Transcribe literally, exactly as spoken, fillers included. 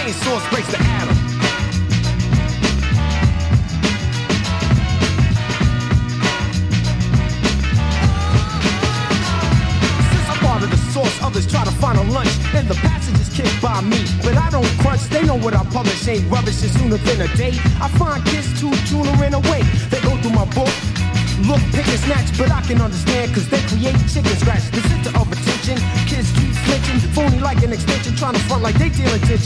main source breaks the atom. Since I'm part of the source, others try to find a lunch, and the passage is kicked by me. But I don't crunch, they know what I publish ain't rubbish, and sooner than a day, I find kids to tune her in a way. They go through my book, look, pick and snatch, but I can understand, cause they create chicken scratch. The center of attention, kids keep flinching, phony like an extension, trying to front like they dealing tension.